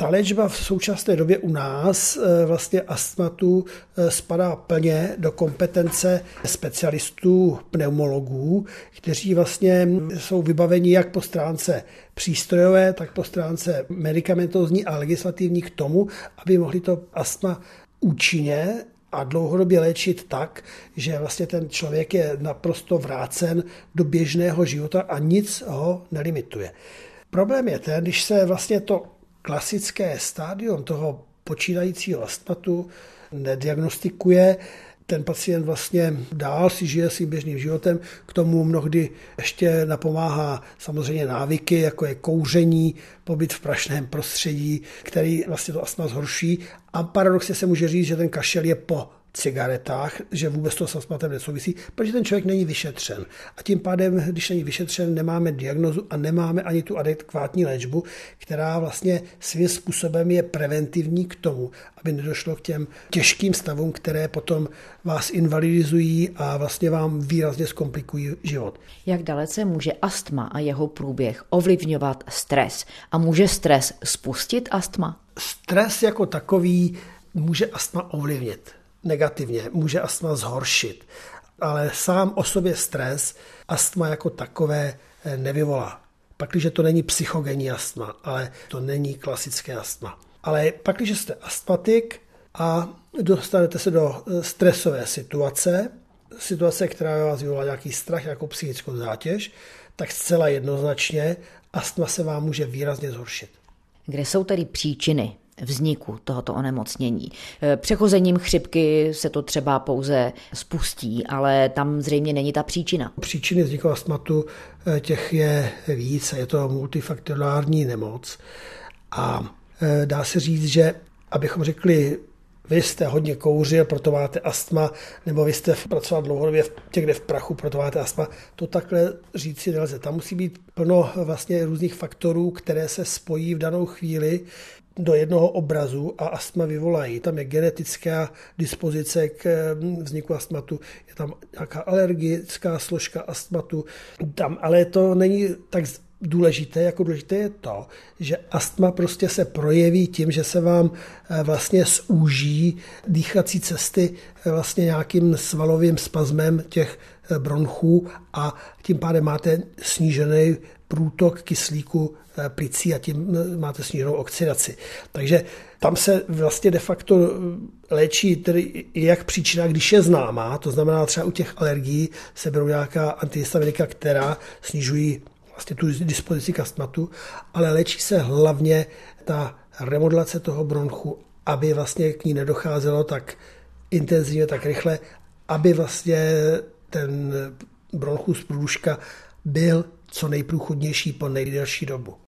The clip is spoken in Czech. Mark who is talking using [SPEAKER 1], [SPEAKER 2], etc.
[SPEAKER 1] Ta léčba v současné době u nás vlastně astmatu spadá plně do kompetence specialistů pneumologů, kteří vlastně jsou vybaveni jak po stránce přístrojové, tak po stránce medikamentózní a legislativní k tomu, aby mohli to astma účinně a dlouhodobě léčit tak, že vlastně ten člověk je naprosto vrácen do běžného života a nic ho nelimituje. Problém je ten, když se vlastně to klasické stádium toho počínajícího astmatu nediagnostikuje, ten pacient vlastně dál si žije svým běžným životem, k tomu mnohdy ještě napomáhá samozřejmě návyky, jako je kouření, pobyt v prašném prostředí, který vlastně to astma zhorší. A paradoxně se může říct, že ten kašel je po cigaretách, že vůbec to s astmatem nesouvisí, protože ten člověk není vyšetřen. A tím pádem, když není vyšetřen, nemáme diagnózu a nemáme ani tu adekvátní léčbu, která vlastně svým způsobem je preventivní k tomu, aby nedošlo k těm těžkým stavům, které potom vás invalidizují a vlastně vám výrazně zkomplikují život.
[SPEAKER 2] Jak dalece může astma a jeho průběh ovlivňovat stres? A může stres spustit astma?
[SPEAKER 1] Stres jako takový může astma ovlivnit negativně, může astma zhoršit, ale sám o sobě stres astma jako takové nevyvolá. Pakliže to není psychogenní astma, ale to není klasické astma. Ale pakliže jste astmatik a dostanete se do stresové situace, která vás vyvolá nějaký strach, nějakou psychickou zátěž, tak zcela jednoznačně astma se vám může výrazně zhoršit.
[SPEAKER 2] Kde jsou tedy příčiny vzniku tohoto onemocnění? Přechozením chřipky se to třeba pouze spustí, ale tam zřejmě není ta příčina.
[SPEAKER 1] Příčiny vzniku astmatu těch je víc, je to multifaktoriální nemoc a dá se říct, že abychom řekli, vy jste hodně kouřil, proto máte astma, nebo vy jste pracoval dlouhodobě někde v prachu, proto máte astma, to takhle říct si nelze. Tam musí být plno vlastně různých faktorů, které se spojí v danou chvíli do jednoho obrazu a astma vyvolají. Tam je genetická dispozice k vzniku astmatu, je tam nějaká alergická složka astmatu, tam, ale to není tak důležité, jako důležité je to, že astma prostě se projeví tím, že se vám vlastně zúží dýchací cesty vlastně nějakým svalovým spazmem těch bronchů a tím pádem máte snížený průtok kyslíku plicí a tím máte sníženou oxidaci. Takže tam se vlastně de facto léčí tedy jak příčina, když je známá, to znamená třeba u těch alergií se berou nějaká antihistaminika, která snižují vlastně tu dispozici k astmatu, ale léčí se hlavně ta remodulace toho bronchu, aby vlastně k ní nedocházelo tak intenzivně, tak rychle, aby vlastně ten bronchus průduška byl co nejprůchodnější po nejdelší dobu.